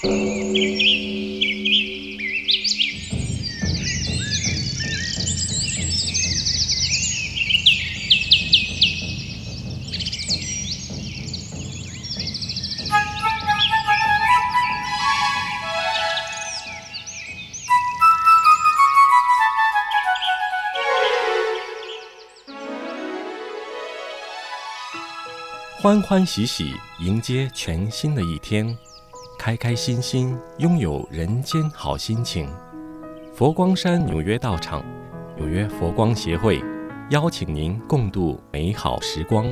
欢欢喜喜迎接全新的一天，开开心心拥有人间好心情。佛光山纽约道场纽约佛光协会邀请您共度美好时光。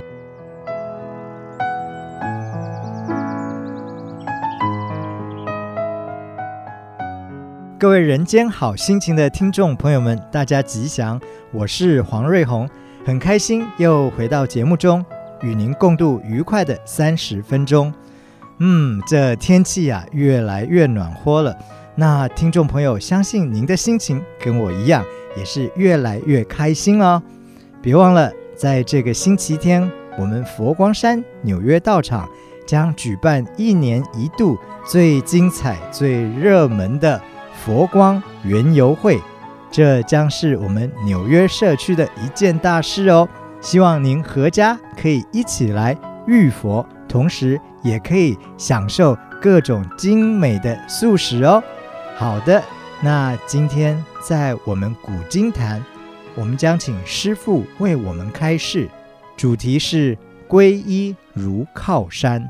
各位人间好心情的听众朋友们，大家吉祥，我是黄瑞宏，很开心又回到节目中，与您共度愉快的30分钟。这天气越来越暖和了，那听众朋友，相信您的心情跟我一样，也是越来越开心哦。别忘了，在这个星期天，我们佛光山纽约道场将举办1年1度最精彩、最热门的佛光园游会，这将是我们纽约社区的一件大事哦。希望您阖家可以一起来遇佛，同时也可以享受各种精美的素食哦。好的，那今天在我们古经坛，我们将请师父为我们开示，主题是皈依如靠山。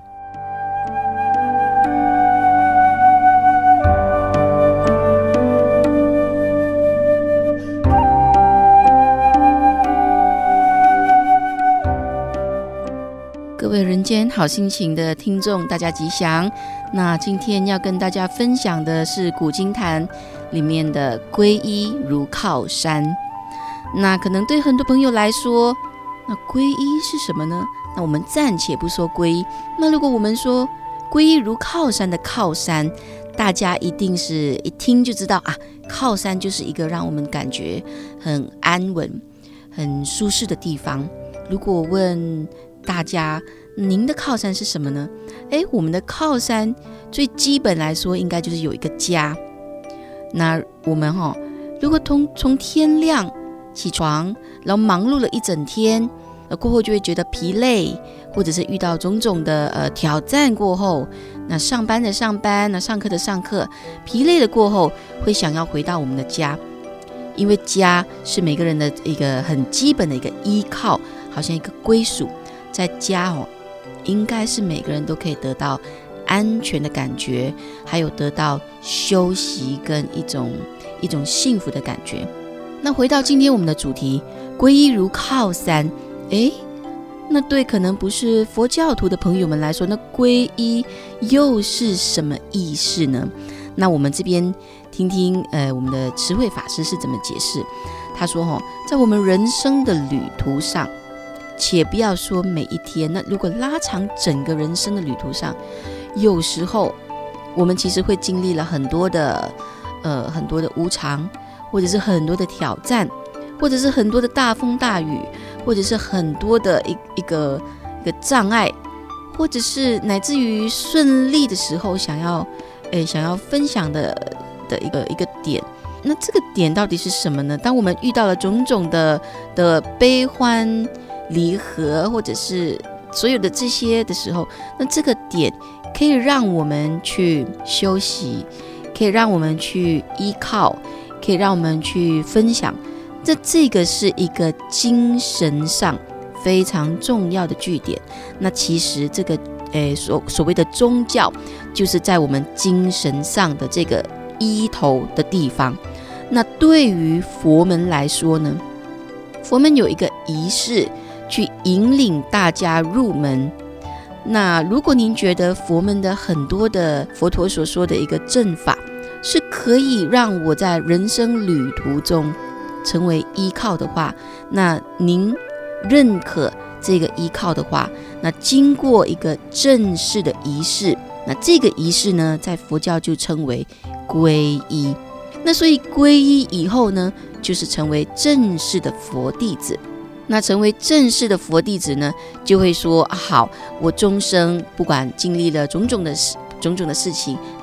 各位人间好心情的听众，大家吉祥。那今天要跟大家分享的是古经坛里面的皈依如靠山。那可能对很多朋友来说，那皈依是什么呢？那我们暂且不说皈依，那如果我们说皈依如靠山的靠山，大家一定是一听就知道靠山就是一个让我们感觉很安稳、很舒适的地方。如果我问大家，您的靠山是什么呢？我们的靠山最基本来说应该就是有一个家。那我们如果从天亮起床，然后忙碌了一整天，过后就会觉得疲累，或者是遇到种种的挑战过后，那上班的上班，那上课的上课，疲累了过后会想要回到我们的家，因为家是每个人的一个很基本的一个依靠，好像一个归属。在家应该是每个人都可以得到安全的感觉，还有得到休息跟一种幸福的感觉。那回到今天我们的主题，皈依如靠山，那对可能不是佛教徒的朋友们来说，那皈依又是什么意思呢？那我们这边听听我们的慈惠法师是怎么解释。他说在我们人生的旅途上，且不要说每一天，那如果拉长整个人生的旅途上，有时候我们其实会经历了很多的无常，或者是很多的挑战，或者是很多的大风大雨，或者是很多的一个障碍，或者是乃至于顺利的时候想要分享的一个点。那这个点到底是什么呢？当我们遇到了种种的悲欢离合，或者是所有的这些的时候，那这个点可以让我们去休息，可以让我们去依靠，可以让我们去分享。这个是一个精神上非常重要的据点。那其实这个所谓的宗教，就是在我们精神上的这个依头的地方。那对于佛门来说呢，佛门有一个仪式去引领大家入门。那如果您觉得佛门的很多的佛陀所说的一个正法是可以让我在人生旅途中成为依靠的话，那您认可这个依靠的话，那经过一个正式的仪式，那这个仪式呢，在佛教就称为皈依。那所以皈依以后呢，就是成为正式的佛弟子。那成为正式的佛弟子呢，就会说好，我终生不管经历了种种的事情，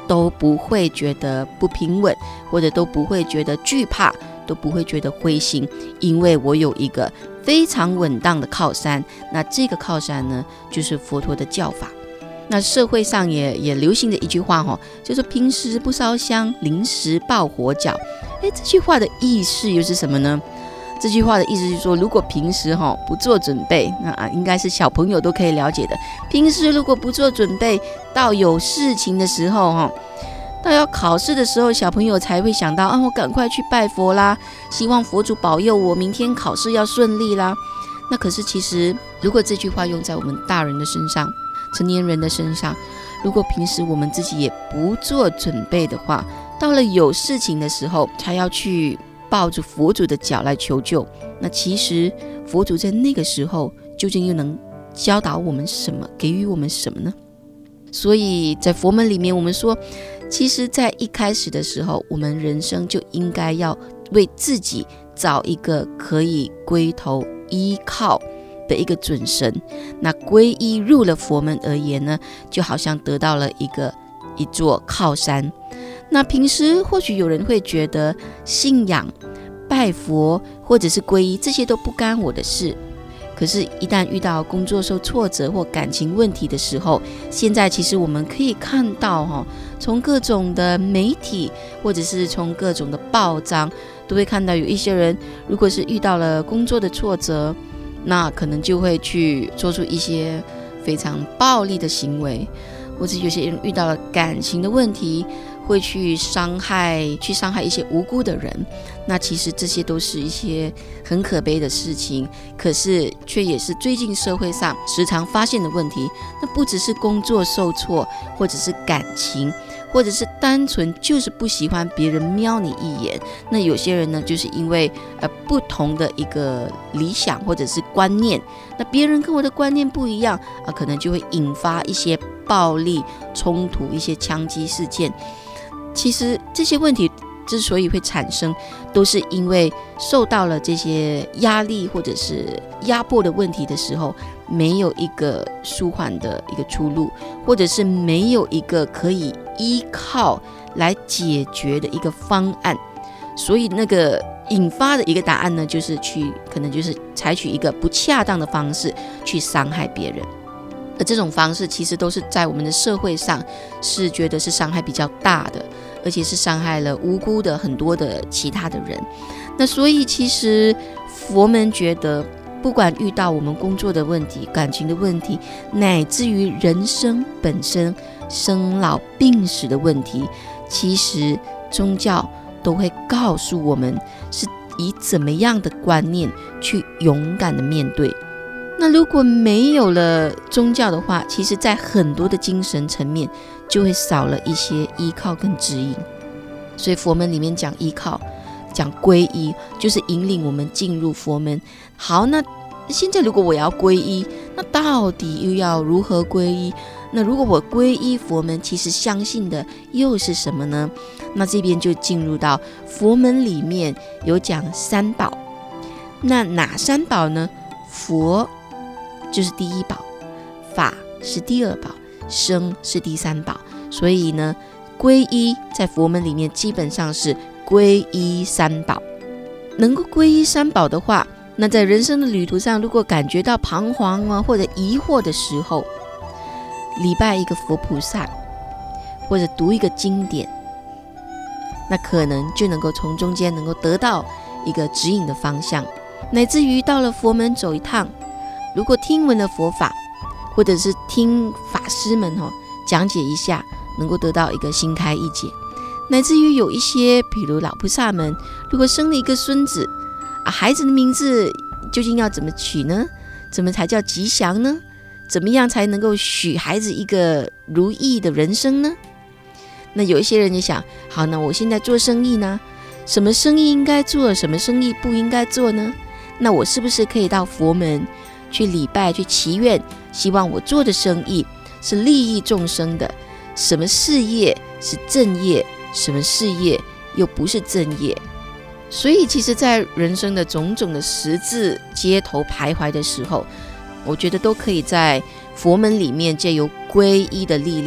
都不会觉得不平稳，或者都不会觉得惧怕，都不会觉得灰心，因为我有一个非常稳当的靠山。那这个靠山呢，就是佛陀的教法。那社会上也流行的一句话就是平时不烧香，临时抱火脚。这句话的意思又是什么呢？这句话的意思是说，如果平时不做准备，那应该是小朋友都可以了解的。平时如果不做准备，到有事情的时候到要考试的时候，小朋友才会想到我赶快去拜佛啦，希望佛祖保佑我明天考试要顺利啦。那可是其实如果这句话用在我们大人的身上，成年人的身上，如果平时我们自己也不做准备的话，到了有事情的时候才要去抱住佛祖的脚来求救，那其实佛祖在那个时候究竟又能教导我们什么，给予我们什么呢？所以在佛门里面，我们说其实在一开始的时候，我们人生就应该要为自己找一个可以归头依靠的一个准神。那皈依入了佛门而言呢，就好像得到了一座靠山。那平时或许有人会觉得信仰、拜佛或者是皈依，这些都不干我的事。可是一旦遇到工作受挫折或感情问题的时候，现在其实我们可以看到从各种的媒体或者是从各种的报章都会看到有一些人，如果是遇到了工作的挫折，那可能就会去做出一些非常暴力的行为，或者有些人遇到了感情的问题，会去伤害一些无辜的人。那其实这些都是一些很可悲的事情，可是却也是最近社会上时常发现的问题。那不只是工作受挫，或者是感情，或者是单纯就是不喜欢别人瞄你一眼。那有些人呢，就是因为不同的一个理想或者是观念，那别人跟我的观念不一样可能就会引发一些暴力冲突，一些枪击事件。其实这些问题之所以会产生，都是因为受到了这些压力或者是压迫的问题的时候，没有一个舒缓的一个出路，或者是没有一个可以依靠来解决的一个方案。所以那个引发的一个答案呢，可能就是采取一个不恰当的方式去伤害别人。而这种方式其实都是在我们的社会上是觉得是伤害比较大的，而且是伤害了无辜的很多的其他的人。那所以其实佛门觉得，不管遇到我们工作的问题、感情的问题，乃至于人生本身生老病死的问题，其实宗教都会告诉我们是以怎么样的观念去勇敢的面对。那如果没有了宗教的话，其实在很多的精神层面就会少了一些依靠跟指引。所以佛门里面讲依靠，讲皈依，就是引领我们进入佛门。好，那现在如果我要皈依，那到底又要如何皈依？那如果我皈依佛门，其实相信的又是什么呢？那这边就进入到佛门里面有讲三宝。那哪三宝呢？佛就是第一宝，法是第二宝，僧是第三宝。所以呢，皈依在佛门里面基本上是皈依三宝。能够皈依三宝的话，那在人生的旅途上，如果感觉到彷徨或者疑惑的时候，礼拜一个佛菩萨，或者读一个经典，那可能就能够从中间能够得到一个指引的方向。乃至于到了佛门走一趟，如果听闻了佛法，或者是听法师们讲解一下，能够得到一个心开意解。乃至于有一些比如老菩萨们，如果生了一个孙子孩子的名字究竟要怎么取呢？怎么才叫吉祥呢？怎么样才能够许孩子一个如意的人生呢？那有一些人就想，好，那我现在做生意呢，什么生意应该做，什么生意不应该做呢？那我是不是可以到佛门去礼拜，去祈愿，希望我做的生意是利益众生的，什么事业是正业，什么事业又不是正业。所以其实在人生的种种的十字街头徘徊的时候，我觉得都可以在佛门里面借由皈依的力量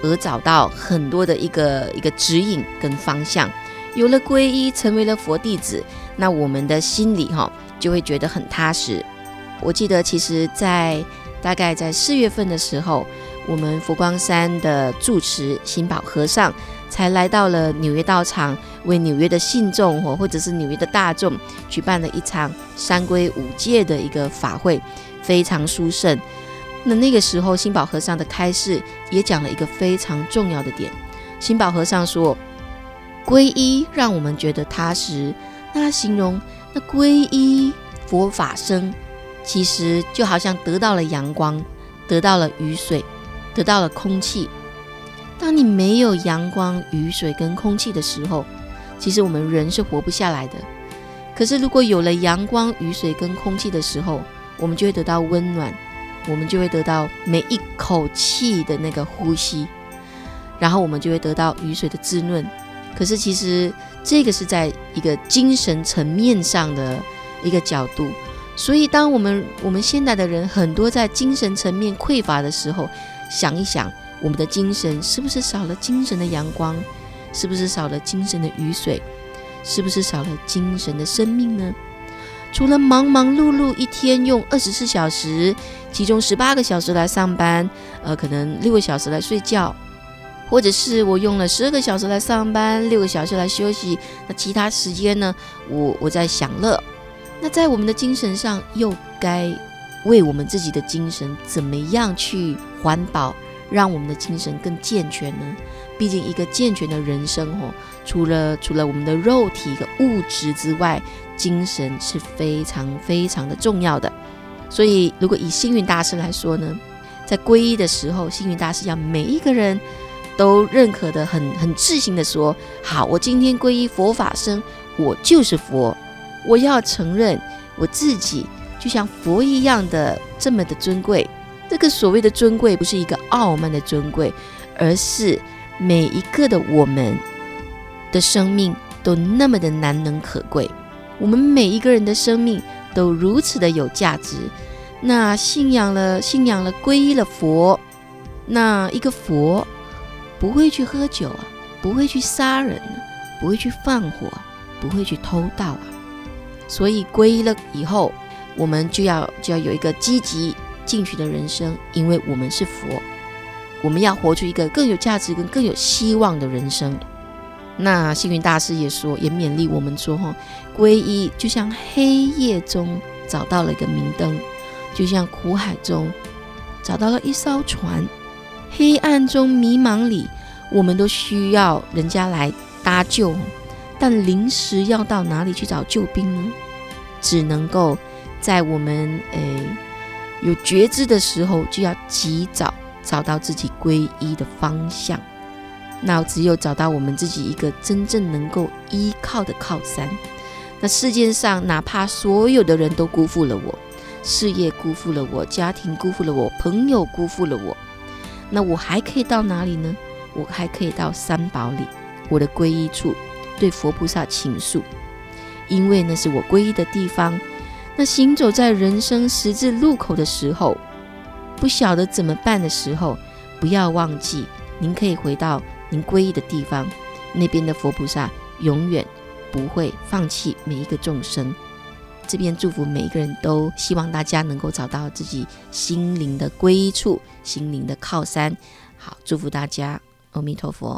而找到很多的一个指引跟方向。有了皈依，成为了佛弟子，那我们的心里就会觉得很踏实。我记得其实大概在4月份的时候，我们佛光山的住持心保和尚才来到了纽约道场，为纽约的信众或者是纽约的大众举办了一场三皈五戒的一个法会，非常殊胜。那个时候心保和尚的开示也讲了一个非常重要的点。心保和尚说，皈依让我们觉得踏实，那他形容那皈依佛法僧其实就好像得到了阳光，得到了雨水，得到了空气。当你没有阳光、雨水跟空气的时候，其实我们人是活不下来的。可是如果有了阳光、雨水跟空气的时候，我们就会得到温暖，我们就会得到每一口气的那个呼吸，然后我们就会得到雨水的滋润。可是其实这个是在一个精神层面上的一个角度，所以当我们现代的人很多在精神层面匮乏的时候，想一想我们的精神是不是少了精神的阳光，是不是少了精神的雨水，是不是少了精神的生命呢？除了忙忙碌碌一天用24小时，其中18个小时来上班，可能6个小时来睡觉，或者是我用了12个小时来上班，6个小时来休息，那其他时间呢，我在享乐。那在我们的精神上又该为我们自己的精神怎么样去环保，让我们的精神更健全呢？毕竟一个健全的人生除了我们的肉体一个物质之外，精神是非常非常的重要的。所以如果以星云大师来说呢，在皈依的时候，星云大师要每一个人都认可的很自信的说，好，我今天皈依佛法僧，我就是佛，我要承认我自己就像佛一样的这么的尊贵。这个所谓的尊贵不是一个傲慢的尊贵，而是每一个的我们的生命都那么的难能可贵，我们每一个人的生命都如此的有价值。那信仰了皈依了佛，那一个佛不会去喝酒啊，不会去杀人啊，不会去放火啊，不会去偷盗啊。所以皈依了以后，我们就要有一个积极进取的人生，因为我们是佛，我们要活出一个更有价值跟更有希望的人生。那星云大师也说，也勉励我们说，皈依就像黑夜中找到了一个明灯，就像苦海中找到了一艘船。黑暗中迷茫里，我们都需要人家来搭救，但临时要到哪里去找救兵呢？只能够在我们有觉知的时候，就要及早找到自己皈依的方向。那只有找到我们自己一个真正能够依靠的靠山，那世界上哪怕所有的人都辜负了我，事业辜负了我，家庭辜负了我，朋友辜负了我，那我还可以到哪里呢？我还可以到三宝里，我的皈依处，对佛菩萨倾诉，因为那是我皈依的地方。那行走在人生十字路口的时候，不晓得怎么办的时候，不要忘记您可以回到您皈依的地方，那边的佛菩萨永远不会放弃每一个众生。这边祝福每一个人，都希望大家能够找到自己心灵的皈依处，心灵的靠山。好，祝福大家，阿弥陀佛。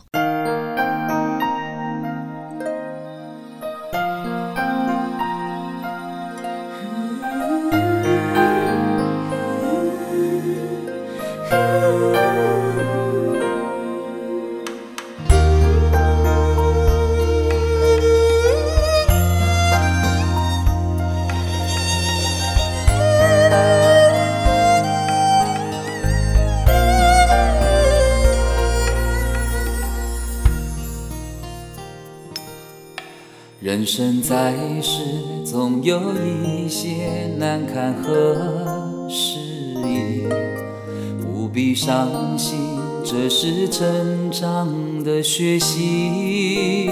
人生在世，总有一些难堪和失意，不必伤心，这是成长的学习。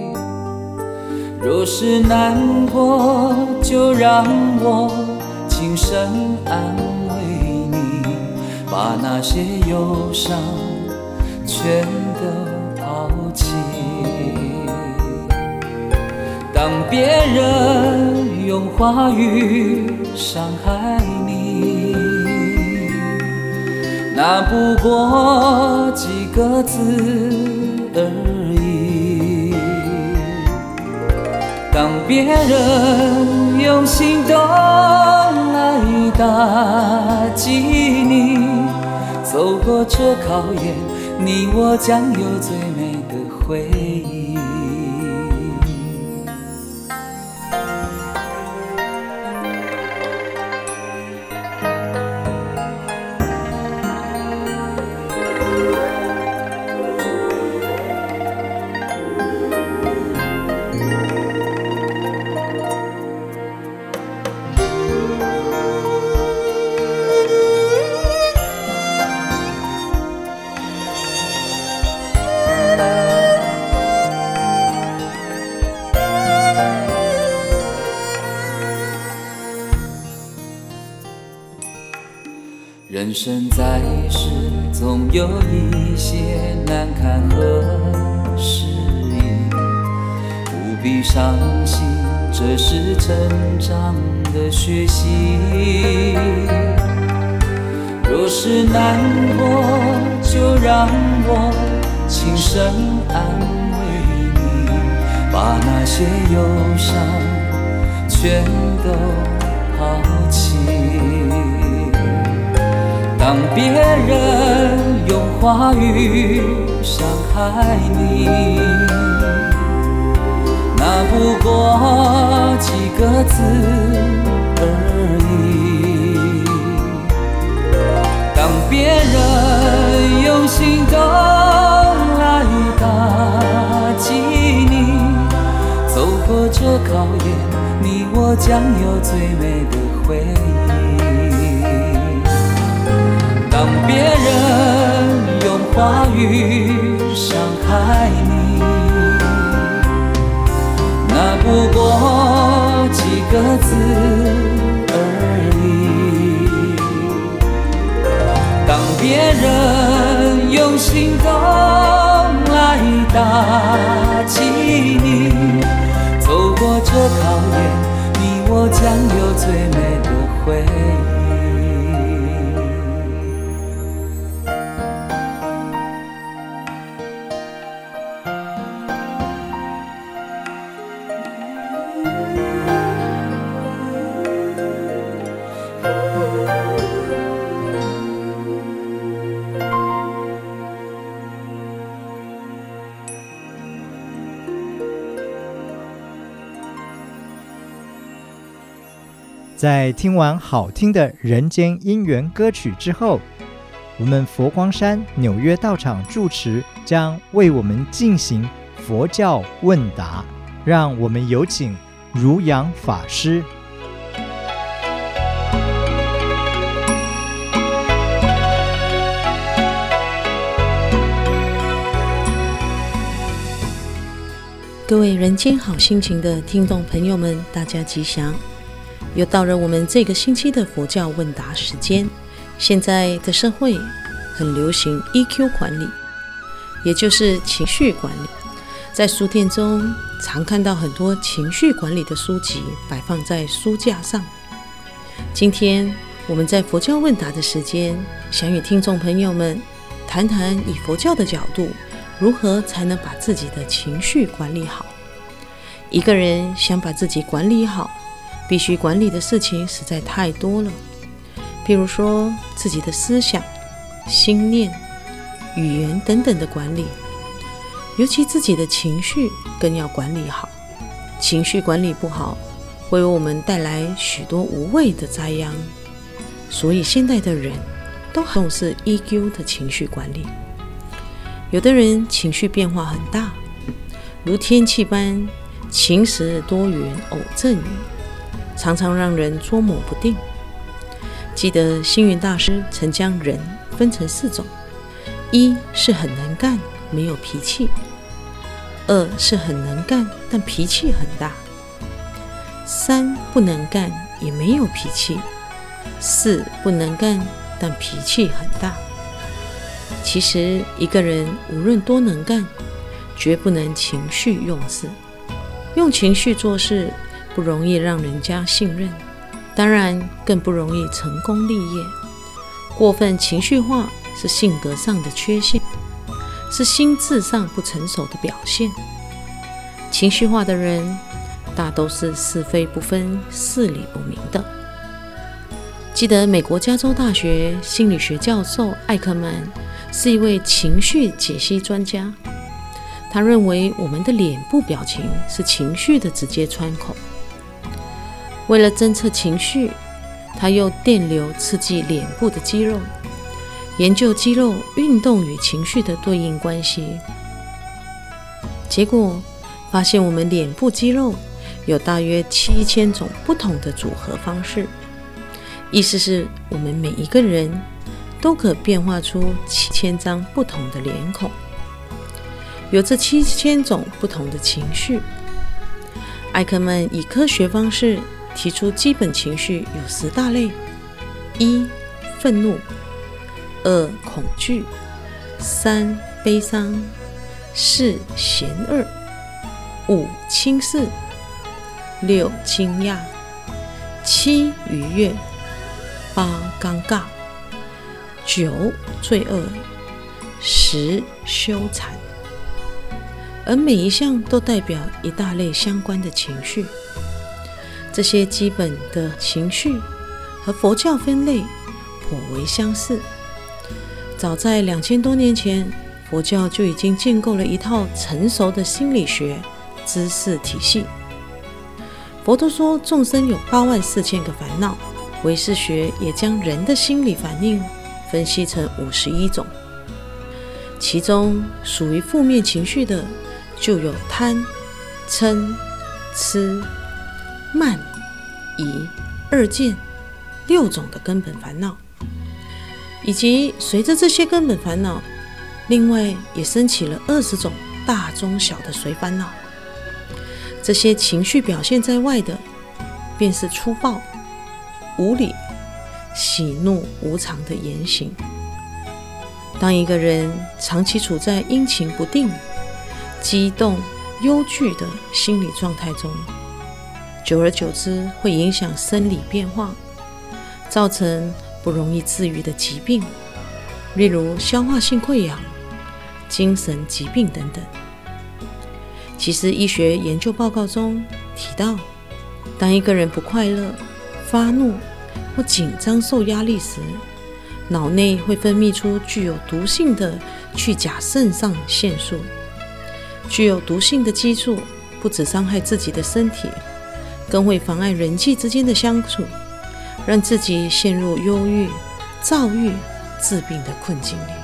若是难过，就让我轻声安慰你，把那些忧伤全都抛弃。当别人用话语伤害你，那不过几个字而已。当别人用行动来打击你，走过这考验，你我将有最美的回忆。人生在世，总有一些难堪和失意，不必伤心，这是成长的学习。若是难过，就让我轻声安慰你，把那些忧伤全都抛弃。当别人用话语伤害你，那不过几个字而已。当别人用行动来打击你，走过这考验，你我将有最美的回忆。当别人用话语伤害你，那不过几个字而已。当别人用行动来打击你，走过这考验，你我将有最美的回忆。 在听完好听的人间姻缘歌曲之后，我们佛光山纽约道场住持将为我们进行佛教问答，让我们有请如阳法师。 各位人间好心情的听众朋友们，大家吉祥！又到了我们这个星期的佛教问答时间。现在的社会很流行 EQ 管理，也就是情绪管理。在书店中常看到很多情绪管理的书籍摆放在书架上。今天我们在佛教问答的时间，想与听众朋友们谈谈以佛教的角度，如何才能把自己的情绪管理好。一个人想把自己管理好，必须管理的事情实在太多了，譬如说自己的思想、心念、语言等等的管理，尤其自己的情绪更要管理好。情绪管理不好，会为我们带来许多无谓的灾殃，所以现代的人都很重视 EQ 的情绪管理。有的人情绪变化很大，如天气般晴时多云偶阵雨，常常让人捉摸不定。记得星云大师曾将人分成4种：一是很能干，没有脾气；二是很能干，但脾气很大；三不能干，也没有脾气；四不能干，但脾气很大。 其实一个人无论多能干，绝不能情绪用事。用情绪做事，不容易让人家信任，当然更不容易成功立业。过分情绪化是性格上的缺陷，是心智上不成熟的表现。情绪化的人大都是是非不分、事理不明的。记得美国加州大学心理学教授艾克曼是一位情绪解析专家，他认为我们的脸部表情是情绪的直接窗口。为了侦测情绪，他用电流刺激脸部的肌肉，研究肌肉运动与情绪的对应关系。结果发现我们脸部肌肉有大约7000种不同的组合方式，意思是我们每一个人都可变化出7000张不同的脸孔，有这7000种不同的情绪。艾克曼以科学方式提出基本情绪有10大类：1. 愤怒， 2. 恐惧， 3. 悲伤， 4. 嫌恶， 5. 轻视， 6. 惊讶， 7. 愉悦， 8. 尴尬， 9. 罪恶， 10. 羞惭。而每一项都代表一大类相关的情绪。这些基本的情绪和佛教分类颇为相似。早在2000多年前，佛教就已经建构了一套成熟的心理学知识体系。佛陀说众生有84000个烦恼，唯识学也将人的心理反应分析成51种，其中属于负面情绪的就有贪、嗔、痴、慢、疑、二见6种的根本烦恼，以及随着这些根本烦恼，另外也升起了20种大中小的随烦恼。这些情绪表现在外的，便是粗暴、无理、喜怒无常的言行。当一个人长期处在阴晴不定、激动、忧惧的心理状态中，久而久之会影响生理变化，造成不容易治愈的疾病，例如消化性溃疡、精神疾病等等。其实医学研究报告中提到，当一个人不快乐、发怒或紧张受压力时，脑内会分泌出具有毒性的去甲肾上腺素。具有毒性的激素不只伤害自己的身体，更会妨碍人际之间的相处，让自己陷入忧郁、躁郁、治病的困境里。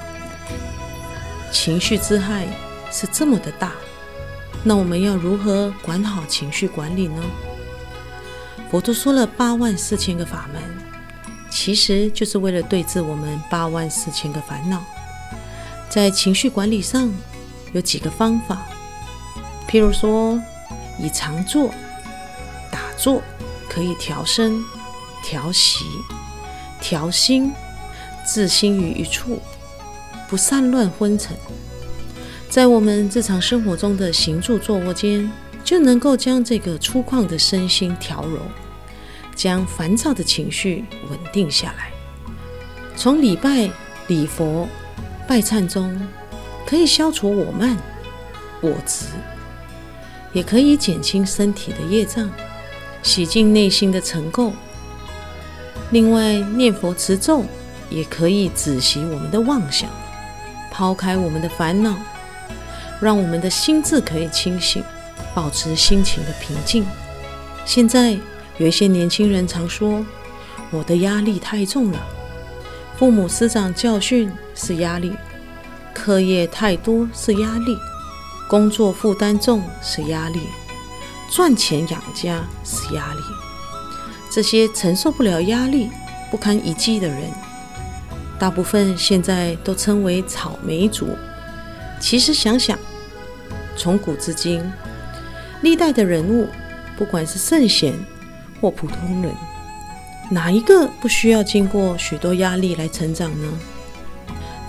情绪之害是这么的大，那我们要如何管好情绪管理呢？佛陀说了84000个法门，其实就是为了对治我们84000个烦恼。在情绪管理上有几个方法，譬如说以常坐、打坐可以调身、调息、调心，置心于一处，不散乱昏沉。在我们日常生活中的行住坐卧间，就能够将这个粗犷的身心调柔，将烦躁的情绪稳定下来。从礼拜、礼佛、拜忏中，可以消除我慢、我执，也可以减轻身体的业障，洗净内心的尘垢。另外，念佛持咒也可以止息我们的妄想，抛开我们的烦恼，让我们的心智可以清醒，保持心情的平静。现在有一些年轻人常说，我的压力太重了，父母师长教训是压力，课业太多是压力，工作负担重是压力，赚钱养家是压力。这些承受不了压力、不堪一击的人，大部分现在都称为草莓族。其实想想，从古至今，历代的人物，不管是圣贤或普通人，哪一个不需要经过许多压力来成长呢？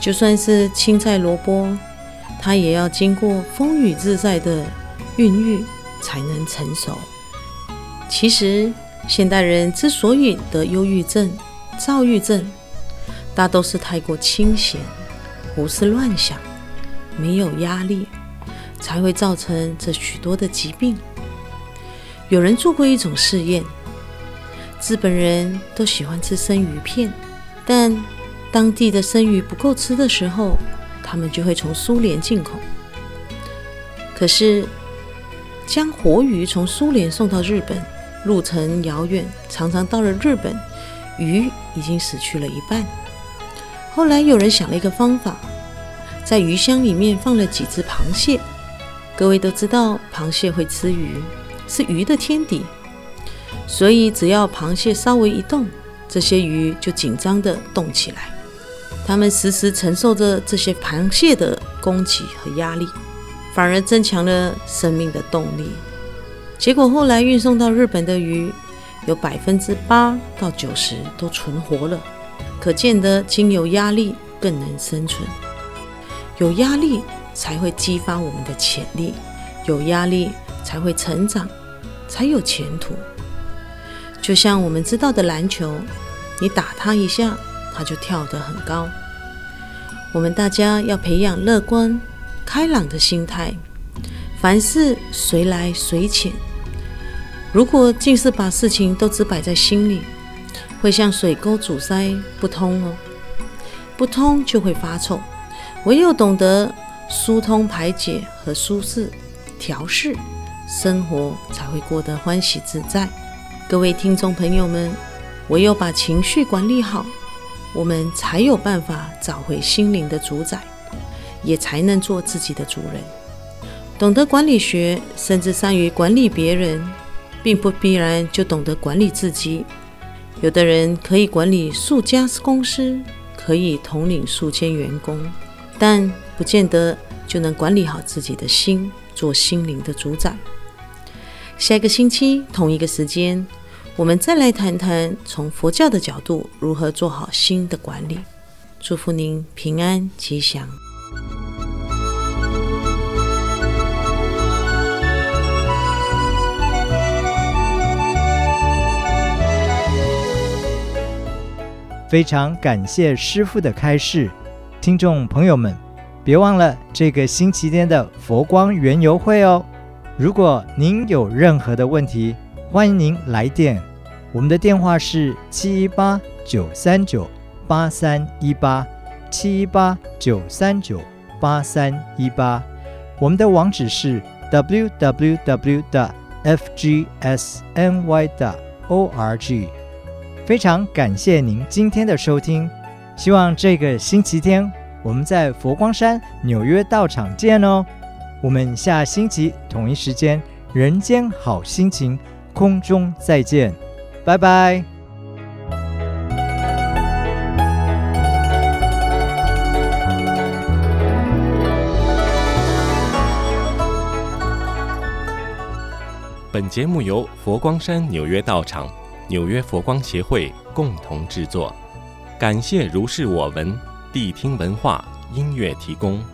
就算是青菜萝卜，它也要经过风雨自在的孕育才能成熟。其实现代人之所以得忧郁症、躁郁症，大都是太过清闲，胡思乱想，没有压力，才会造成这许多的疾病。有人做过一种试验，日本人都喜欢吃生鱼片，但当地的生鱼不够吃的时候，他们就会从苏联进口。可是将活鱼从苏联送到日本，路程遥远，常常到了日本，鱼已经死去了一半。后来有人想了一个方法，在鱼箱里面放了几只螃蟹。各位都知道螃蟹会吃鱼，是鱼的天敌，所以只要螃蟹稍微一动，这些鱼就紧张地动起来。它们时时承受着这些螃蟹的攻击和压力，反而增强了生命的动力。结果后来运送到日本的鱼，有8%到90%都存活了。可见得经由压力更能生存。有压力才会激发我们的潜力，有压力才会成长，才有前途。就像我们知道的篮球，你打它一下，它就跳得很高。我们大家要培养乐观开朗的心态，凡事随来随潜。如果尽是把事情都只摆在心里，会像水沟阻塞不通哦，不通就会发臭。唯有懂得疏通排解和舒适调试，生活才会过得欢喜自在。各位听众朋友们，唯有把情绪管理好，我们才有办法找回心灵的主宰，也才能做自己的主人。懂得管理学，甚至善于管理别人，并不必然就懂得管理自己。有的人可以管理数家公司，可以统领数千员工，但不见得就能管理好自己的心，做心灵的主宰。下一个星期同一个时间，我们再来谈谈从佛教的角度如何做好心的管理。祝福您平安吉祥。 非常感谢师父的开示，听众朋友们，别忘了这个星期天的佛光园游会哦。如果您有任何的问题，欢迎您来电，我们的电话是718-939-8318 718-939-8318，我们的网址是 www.fgsny.org。非常感谢您今天的收听，希望这个星期天我们在佛光山纽约道场见哦。我们下星期同一时间，人间好心情，空中再见，拜拜。 本节目由佛光山纽约道场、纽约佛光协会共同制作，感谢如是我闻谛听文化音乐提供。